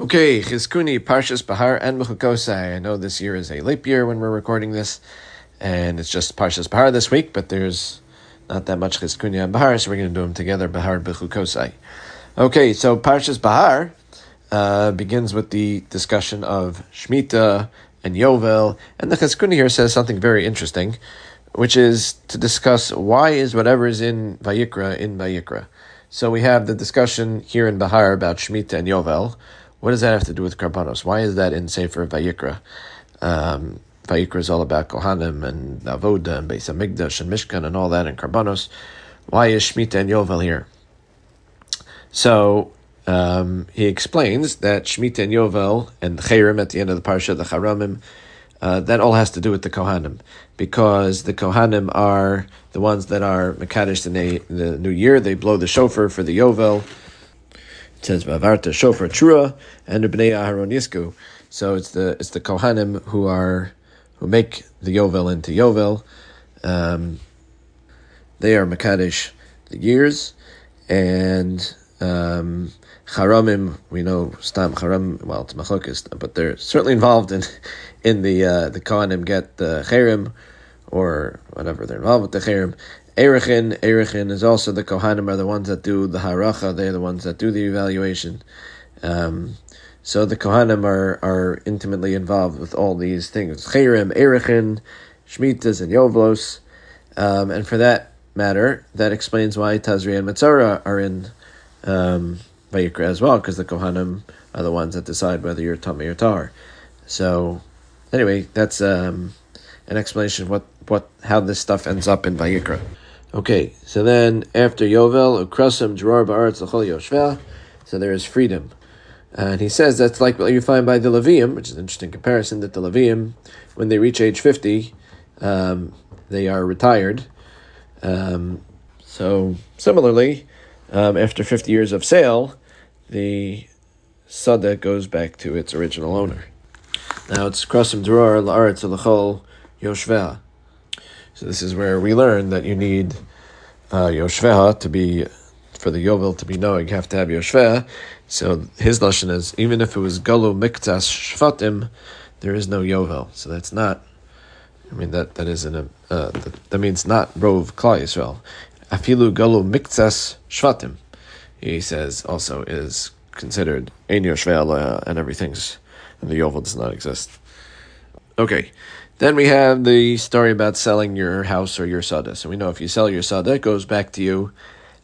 Okay, Chizkuni, Parshas Bahar, and Bechukosai. I know this year is a leap year when we're recording this, and it's just Parshas Bahar this week, but there's not that much Chizkuni and Bahar, so we're going to do them together, Bahar, Bechukosai. Okay, so Parshas Bahar begins with the discussion of Shemitah and Yovel, and the Chizkuni here says something very interesting, which is to discuss why is whatever is in Vayikra in Vayikra. So we have the discussion here in Bahar about Shemitah and Yovel. What does that have to do with Karbanos? Why is that in Sefer Vayikra? Vayikra is all about Kohanim and Avoda and Beis HaMikdash and Mishkan and all that and Karbanos. Why is Shemitah and Yovel here? So he explains that Shemitah and Yovel and Chayrim at the end of the Parsha, the Charamim, that all has to do with the Kohanim, because the Kohanim are the ones that are Mekadesh in the new year. They blow the shofar for the Yovel. It says Vavarta Shofar Trua and Bnei Aharon Yisku. So it's the Kohanim who make the Yovel into Yovel. They are Mekadesh the years, and Charamim, we know Stam Charam, well, it's Machlokes, but they're certainly involved in the Kohanim get the Chayrim, or whatever, they're involved with the Chayrim. Erechin is also the Kohanim are the ones that do the haracha. They're the ones that do the evaluation. So the Kohanim are intimately involved with all these things. Chayrim, Erechin, Shmitas, and Yovlos. And for that matter, that explains why Tazri and Metzora are in Vayikra as well, because the Kohanim are the ones that decide whether you're Tamei or Tar. So anyway, that's an explanation of how this stuff ends up in Vayikra. Okay, so then after Yovel, Ukrasim, Geror, Ba'aretz, L'chol Yoshveh, so there is freedom. And he says that's like what you find by the Levium, which is an interesting comparison, that the Levium, when they reach age 50, they are retired. So similarly, after 50 years of sale, the Sada goes back to its original owner. Now it's Krasim, Geror, La'aretz, L'chol Yoshveh. So this is where we learn that you need Yoshveha to be, for the Yovel to be knowing, you have to have Yoshveha. So his lashon is, even if it was Galu Miktas Shvatim, there is no Yovel. So that's not, that means not Rov Klal Yisrael. Afilu Galu Miktas Shvatim, he says, also is considered Ein Yoshveha and everything's, and the Yovel does not exist. Okay. Then we have the story about selling your house or your sada. So we know if you sell your sada, it goes back to you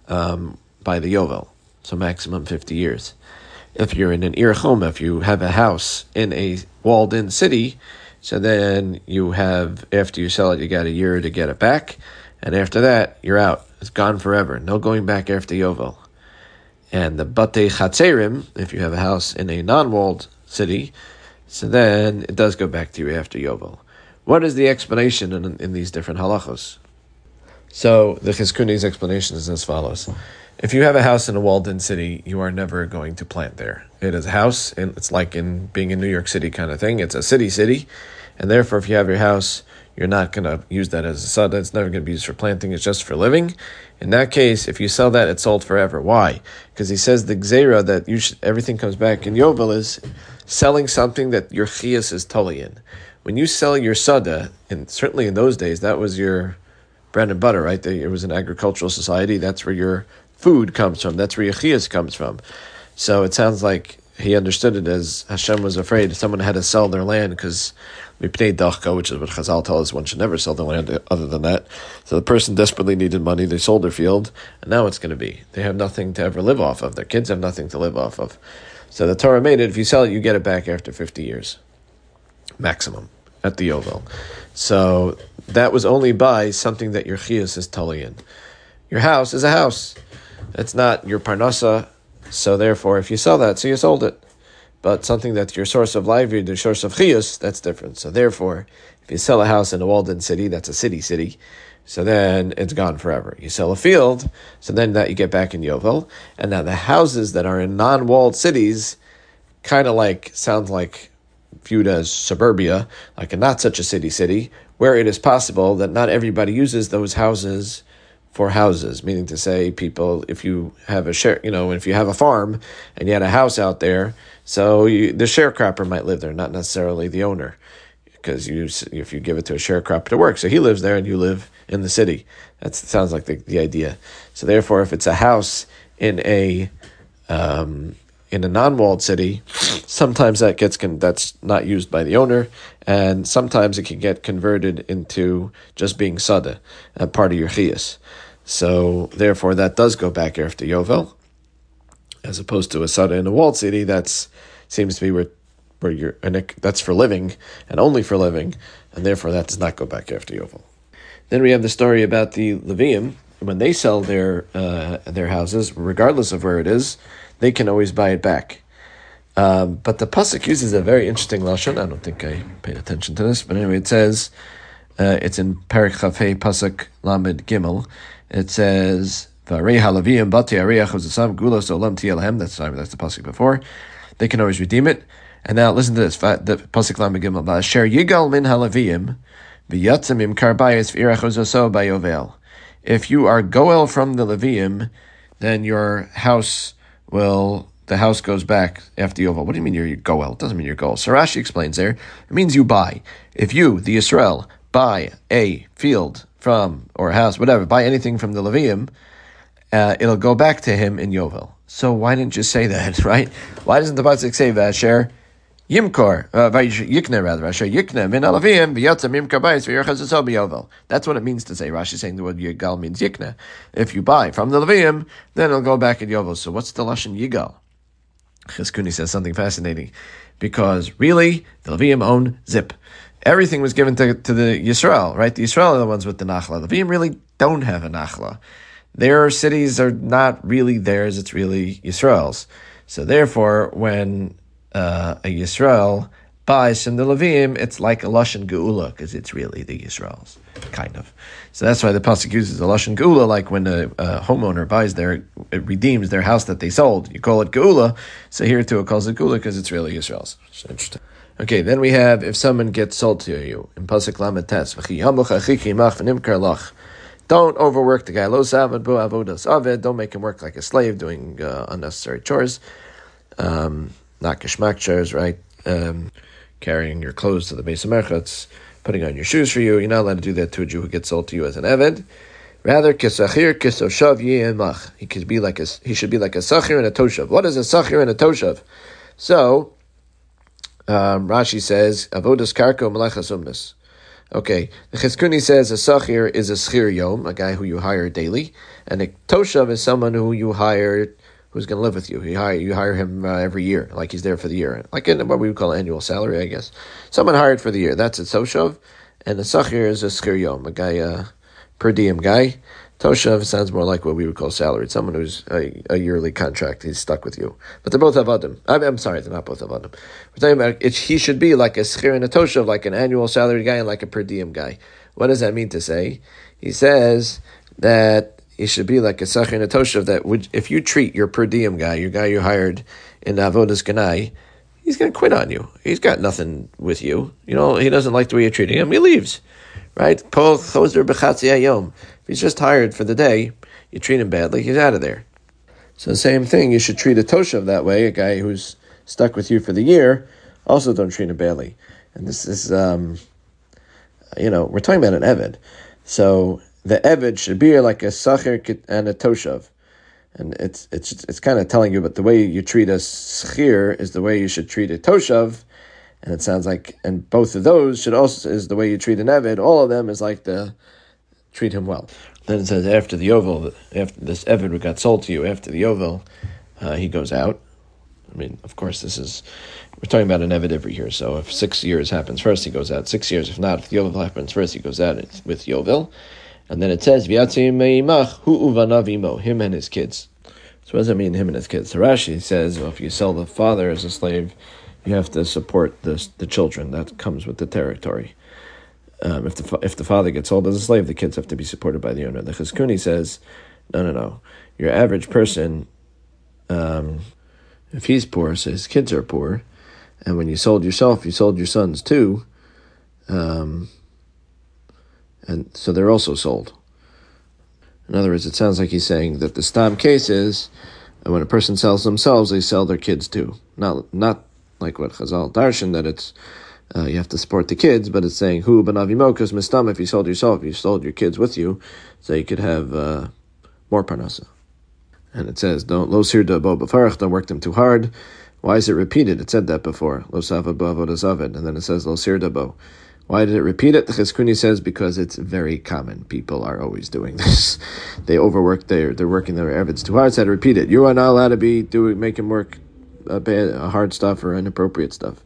by the Yovel, so maximum 50 years. If you're in an Ir Choma, if you have a house in a walled-in city, so then you have, after you sell it, you got a year to get it back, and after that, you're out. It's gone forever. No going back after Yovel. And the Batei Chatzerim, if you have a house in a non-walled city, so then it does go back to you after Yovel. What is the explanation in these different halachos? So the Chizkuni's explanation is as follows. If you have a house in a walled-in city, you are never going to plant there. It is a house, and it's like in being in New York City kind of thing. It's a city, and therefore if you have your house, you're not going to use that as a sada. It's never going to be used for planting. It's just for living. In that case, if you sell that, it's sold forever. Why? Because he says the gzeira that everything comes back in Yovel is selling something that your chiyas is totally in. When you sell your sada, and certainly in those days, that was your bread and butter, right? It was an agricultural society. That's where your food comes from. That's where your chiyas comes from. So it sounds like he understood it as Hashem was afraid someone had to sell their land because mipnei dachka, which is what Chazal tells us, one should never sell their land other than that. So the person desperately needed money. They sold their field, and now it's going to be. They have nothing to ever live off of. Their kids have nothing to live off of. So the Torah made it, if you sell it, you get it back after 50 years. Maximum. At the Yovel. So that was only by something that your chiyas is totally in. Your house is a house. It's not your parnasa. So therefore, if you sell that, so you sold it. But something that's your source of livelihood, your source of chiyas, that's different. So therefore, if you sell a house in a walled-in city, that's a city. So then it's gone forever. You sell a field, so then that you get back in Yovel. And now the houses that are in non-walled cities kind of sound like viewed as suburbia, like a not such a city, where it is possible that not everybody uses those houses for houses, meaning to say, people, if you have a share, if you have a farm and you had a house out there, so the sharecropper might live there, not necessarily the owner, because if you give it to a sharecropper to work, so he lives there and you live in the city. That sounds like the idea. So therefore, if it's a house in a non-walled city, sometimes that's not used by the owner, and sometimes it can get converted into just being sada, part of your chiyas. So therefore, that does go back after Yovel, as opposed to a sada in a walled city. That seems to be where you're, and that's for living and only for living, and therefore that does not go back after Yovel. Then we have the story about the Levium. When they sell their houses, regardless of where it is, they can always buy it back. But the pasuk uses a very interesting lashon. I don't think I paid attention to this, but anyway, it says it's in Perek Chafei pasuk Lamed Gimel. It says V'arei halaviyim bati areach ozasam gulos olam tielhem. That's the pasuk before. They can always redeem it. And now listen to this. The pasuk Lamed Gimel. V'asher yigal min halaviyim v'yatzim im karbayis v'irach ozaso bayovel. If you are goel from the Levium, then the house goes back after Yovel. What do you mean you're goel? It doesn't mean you're goel. So Rashi explains there, it means you buy. If you, the Yisrael, buy a field from, or a house, whatever, buy anything from the Levium, it'll go back to him in Yovel. So why didn't you say that, right? Why doesn't the pasuk say Vasher Yimkor, Yikne rather, Vasher Yikne min Alavim v'yatzam Yimkor bayis v'yirchazasol b'Yovel. That's what it means to say. Rashi is saying the word Yigal means Yikne. If you buy from the Levium, then it'll go back in Yovel. So what's the lashon Yigal? Chizkuni says something fascinating, because really the Levium own zip. Everything was given to the Yisrael, right? The Yisrael are the ones with the Nachla. The Levium really don't have a Nachla. Their cities are not really theirs, it's really Yisrael's. So therefore, when a Yisrael buys from the Levium, it's like a Lashon Geula, because it's really the Yisrael's, kind of. So that's why the pasuk uses the Lashon Geula, like when a homeowner it redeems their house that they sold. You call it Geula, so here too it calls it Geula, because it's really Yisrael's. So interesting. Okay, then we have, if someone gets sold to you, in pasuk Lamed Tes, don't overwork the guy. Lo savad bo avodas aved. Don't make him work like a slave, doing unnecessary chores. Not geschmack chores, right? Carrying your clothes to the Beis HaMerchatz, putting on your shoes for you. You're not allowed to do that to a Jew who gets sold to you as an eved. Rather, kisachir kisoshav yemach. He should be like a sachir and a toshav. What is a sachir and a toshav? So, Rashi says avodas karko malachas umnis. Okay, the Chizkuni says a sachir is a schir yom, a guy who you hire daily, and a toshav is someone who you hire, who's going to live with you. You hire him every year, like he's there for the year, like in what we would call annual salary, I guess. Someone hired for the year, that's a toshav, and a sachir is a schir yom, a guy, per diem guy. Toshav sounds more like what we would call salaried, someone who's a yearly contract, he's stuck with you. But they're both avadim. I'm sorry, they're not both avadim. We're talking about he should be like a schir and a toshav, like an annual salaried guy and like a per diem guy. What does that mean to say? He says that he should be like a sachir and a toshav, that if you treat your per diem guy, your guy you hired in avodas ganai, he's going to quit on you. He's got nothing with you. He doesn't like the way you're treating him. He leaves. Right? Pol chozer b'chatzi hayom. If he's just hired for the day, you treat him badly, he's out of there. So the same thing, you should treat a toshav that way, a guy who's stuck with you for the year, also don't treat him badly. And this is, we're talking about an eved. So the eved should be like a sachir and a toshav. And it's kind of telling you, but the way you treat a schir is the way you should treat a toshav. And it sounds like, and both of those should also, is the way you treat an eved. All of them is like treat him well. Then it says after the Yovel, after this eved who got sold to you, after the Yovel, he goes out. I mean, of course, we're talking about an eved every year. So if 6 years happens first, he goes out 6 years. If not, if the Yovel happens first, he goes out with Yovel. And then it says, V'yatzim me'imach hu uvanav imo, him and his kids. So what does that mean, him and his kids? So Rashi says, well, if you sell the father as a slave, you have to support the children. That comes with the territory. If the father gets sold as a slave, the kids have to be supported by the owner. The Chizkuni says, no. Your average person, if he's poor, so his kids are poor, and when you sold yourself, you sold your sons too, and so they're also sold. In other words, it sounds like he's saying that the stam case is when a person sells themselves, they sell their kids too. Not like what Chazal darshan, that it's you have to support the kids, but it's saying hu benavimokas mistam, if you sold yourself, you sold your kids with you, so you could have more parnasa. And it says, don't lo sirda bo b'farach, don't work them too hard. Why is it repeated? It said that before. Lo sava bo avodazavid, and then it says lo sirda bo. Why did it repeat it? The Chizkuni says because it's very common. People are always doing this. They overwork. They're working their Evids too hard. So I had to repeat it. You are not allowed to be making work hard stuff or inappropriate stuff.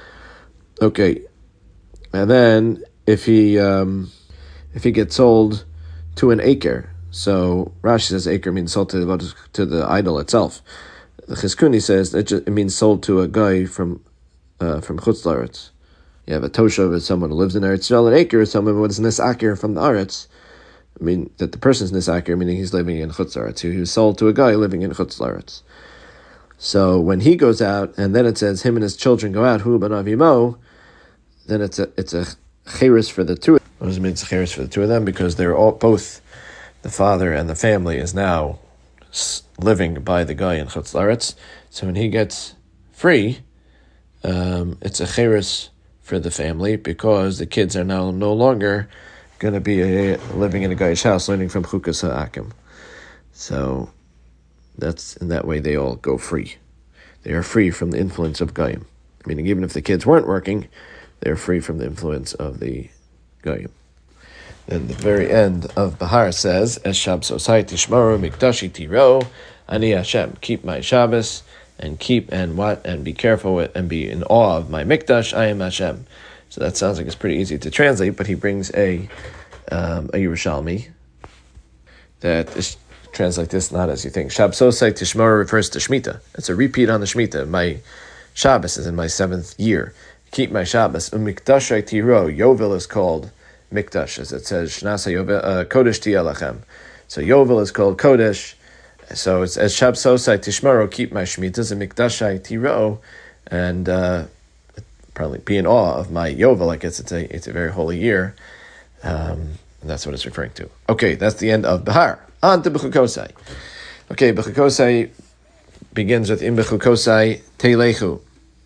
Okay, and then if he gets sold to an acre, so Rashi says acre means sold to the idol itself. The Chizkuni says it means sold to a guy from Chutz La'aretz. You have a toshav is someone who lives in Eretz Yisrael. An acre is someone who is nisaker from the Aretz. I mean that the person's nisaker, meaning he's living in Chutz La'aretz. He was sold to a guy living in Chutz La'aretz. So when he goes out, and then it says him and his children go out, hu benavimo, then it's a cheres for the two. What does it mean it's a cheres for the two of them? Because they're all both, the father and the family is now living by the guy in Chutz La'aretz. So when he gets free, it's a cheres for the family, because the kids are now no longer going to be living in a guy's house, learning from Chukas HaAkim. So that's in that way they all go free. They are free from the influence of Goyim. Meaning even if the kids weren't working, they're free from the influence of the Goyim. Then the very end of Bahar says, Es Shabsosai Tishmaru Mikdashi Tiro, Ani Hashem, keep my Shabbos, and be careful with, and be in awe of my mikdash. I am Hashem. So that sounds like it's pretty easy to translate, but he brings a Yerushalmi that is translate this not as you think. Shabsosai Tishmar refers to Shemitah. It's a repeat on the Shemitah. My Shabbos is in my 7th year. Keep my Shabbos. Mikdashai Tiro. Yovel is called Mikdash, as it says Shnasa Yovel Kodesh Tiyalachem. So Yovel is called Kodesh. So it's as Shabsosai Tishmaro, keep my Shemitahs, and Mikdashai Tiro, and probably be in awe of my Yovel. I guess it's a very holy year, and that's what it's referring to. Okay, that's the end of Bahar. On to Bechukosai. Okay, Bechukosai begins with Im Bechukosai Teilechu.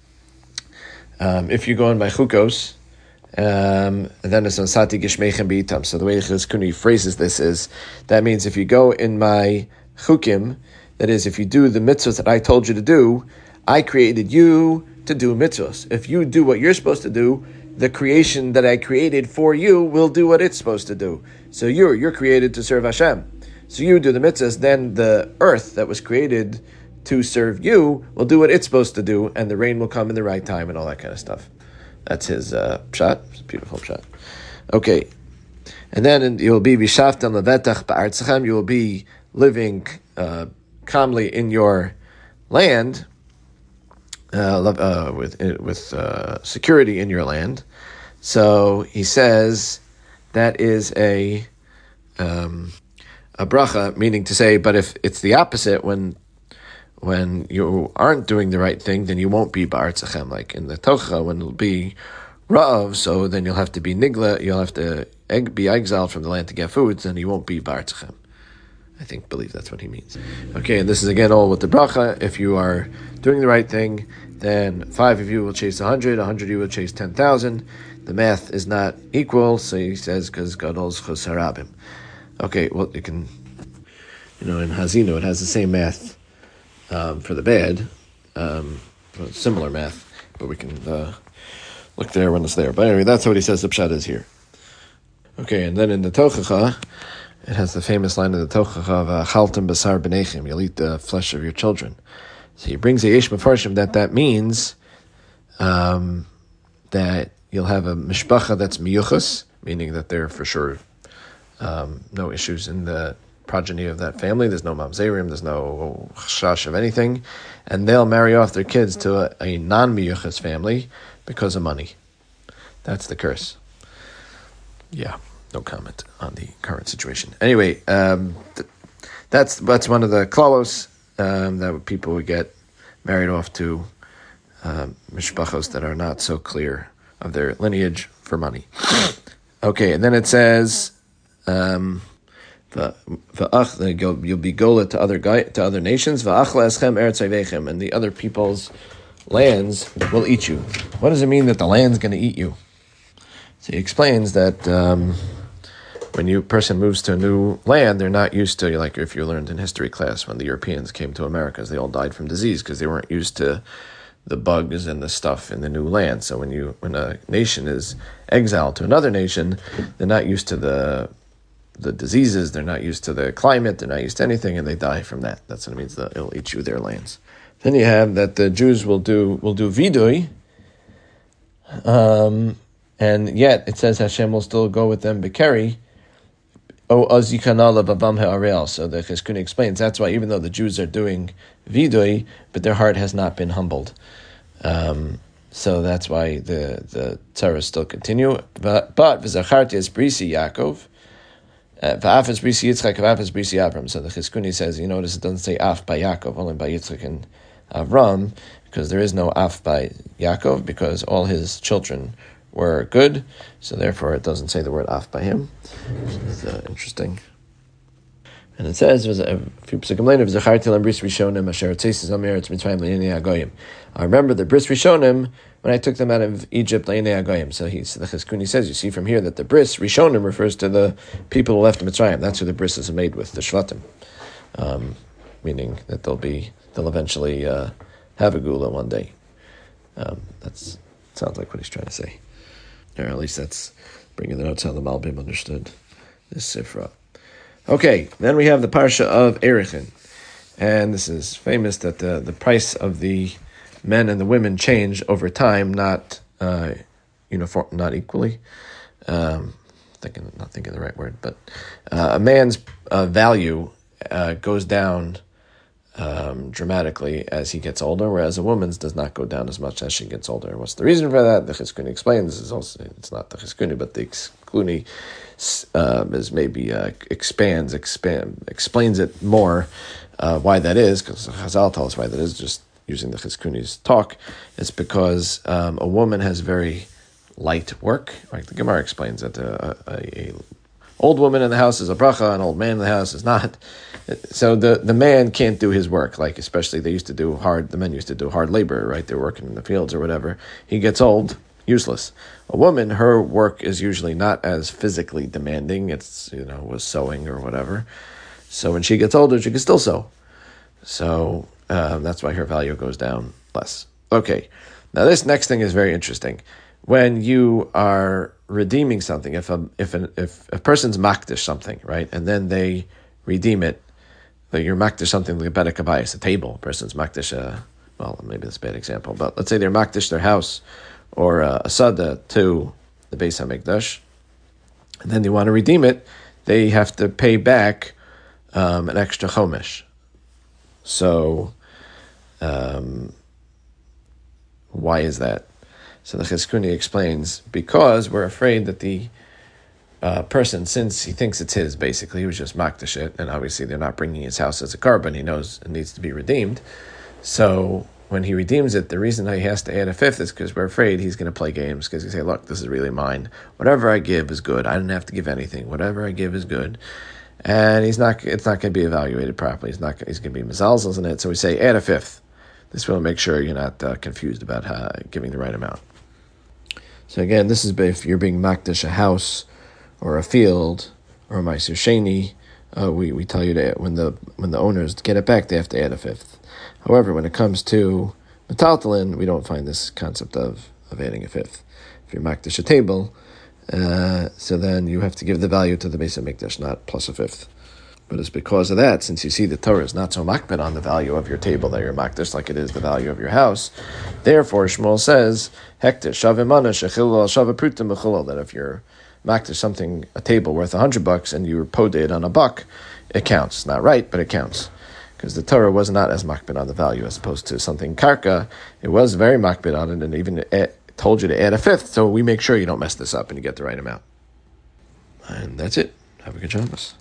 If you go on by Chukos, and then it's on Sati Gishmechem Beitam. So the way Chizkuni phrases this is, that means if you go in my chukim, that is, if you do the mitzvahs that I told you to do, I created you to do mitzvahs. If you do what you're supposed to do, the creation that I created for you will do what it's supposed to do. So you're created to serve Hashem. So you do the mitzvahs, then the earth that was created to serve you will do what it's supposed to do, and the rain will come in the right time and all that kind of stuff. That's his pshat. It's a beautiful pshat. Okay. And then you'll be v'shaftan levetach ba'artzachem. You will be living calmly in your land, with security in your land. So he says that is a bracha, meaning to say, but if it's the opposite, when you aren't doing the right thing, then you won't be ba'artzachem, like in the tocha, when it'll be ra'av, so then you'll have to be nigla, you'll have to be exiled from the land to get food, then you won't be ba'artzachem. Believe that's what he means. Okay, and this is again all with the bracha. If you are doing the right thing, then 5 of you will chase 100, 100 of you will chase 10,000. The math is not equal, so he says, because Gadol's chos harabim. Okay, well, you can, in Hazino, it has the same math for the bad, similar math, but we can look there when it's there. But anyway, that's what he says the pshat is here. Okay, and then in the Tochacha, it has the famous line of the Tochacha of Chaltem Basar B'nechem, you'll eat the flesh of your children. So he brings a Yesh Mefarshim that means that you'll have a mishpacha that's miyuchas, meaning that there are for sure no issues in the progeny of that family. There's no mamzerim, there's no chash of anything, and they'll marry off their kids to a non-miyuchas family because of money. That's the curse. Yeah. No comment on the current situation. Anyway, that's one of the klalos that people would get married off to mishpachos that are not so clear of their lineage for money. Okay, and then it says, You'll be gola to other nations. And the other people's lands will eat you. What does it mean that the land's going to eat you? So he explains that when a person moves to a new land, they're not used to, like if you learned in history class, when the Europeans came to Americas, they all died from disease because they weren't used to the bugs and the stuff in the new land. So when a nation is exiled to another nation, they're not used to the diseases, they're not used to the climate, they're not used to anything, and they die from that. That's what it means, that it'll eat you their lands. Then you have that the Jews will do vidui, and yet it says Hashem will still go with them bekeri. So the Chizkuni explains that's why even though the Jews are doing vidui, but their heart has not been humbled. So that's why the tzaras still continue. But v'zacharti es brisi Yaakov, v'af es brisi Yitzchak, v'af es brisi Avram. So the Chizkuni says, you notice it doesn't say af by Yaakov, only by Yitzchak and Avram, because there is no af by Yaakov, because all his children were good, so therefore it doesn't say the word af by him. It's interesting. And it says, I remember the bris rishonim when I took them out of Egypt. So the Chizkuni says, you see from here that the bris rishonim refers to the people who left Mitzrayim. That's who the bris is made with, the shvatim, meaning that they'll eventually have a gula one day. That sounds like what he's trying to say. Or at least that's bringing the notes how the Malbim understood this Sifra. Okay, then we have the Parsha of Erechin. And this is famous that the price of the men and the women change over time, not uniform, not equally. Not thinking the right word, but a man's value goes down dramatically as he gets older, whereas a woman's does not go down as much as she gets older. What's the reason for that? The Chizkuni explains. This is also, it's not the Chizkuni, but the Chizkuni is maybe explains it more why that is, because Chazal tells us why that is, just using the Chizkuni's talk. It's because a woman has very light work. Like the Gemara explains that a old woman in the house is a bracha, an old man in the house is not. So the man can't do his work, like especially the men used to do hard labor, right? They're working in the fields or whatever. He gets old, useless. A woman, her work is usually not as physically demanding. It's, was sewing or whatever. So when she gets older, she can still sew. So that's why her value goes down less. Okay, now this next thing is very interesting. When you are redeeming something, if a person's makdish something, right, and then they redeem it, like you're makdish something like a bedek habayis, a table. A person's makdish, maybe that's a bad example, but let's say they're makdish their house or a sada to the Beis HaMikdash, and then they want to redeem it, they have to pay back an extra chomesh. So, why is that? So the Chizkuni explains, because we're afraid that the person, since he thinks it's his, basically, he was just makdish it, and obviously they're not bringing his house as a carbon, he knows it needs to be redeemed. So when he redeems it, the reason he has to add a fifth is because we're afraid he's going to play games, because he say, look, this is really mine. Whatever I give is good. I didn't have to give anything. Whatever I give is good. And it's not going to be evaluated properly. He's going to be mezalzels in it. So we say, add a fifth. This will make sure you're not confused about giving the right amount. So again, this is if you're being makdish a house or a field or a ma'aser sheni, we tell you that when the owners get it back, they have to add a fifth. However, when it comes to metaltalin, we don't find this concept of adding a fifth. If you're makdish a table, so then you have to give the value to the Beis HaMikdash, not plus a fifth. But it's because of that, since you see the Torah is not so makbid on the value of your table that you're makdish like it is the value of your house. Therefore, Shmuel says, Hektish, Shavimana, Shechilal, Shavaprutim, Mechilal, that if you're makdish something, a table worth $100, and you poded on $1, it counts. It's not right, but it counts. Because the Torah was not as makbid on the value as opposed to something karka. It was very makbid on it, and even told you to add a fifth, so we make sure you don't mess this up and you get the right amount. And that's it. Have a good Shabbos.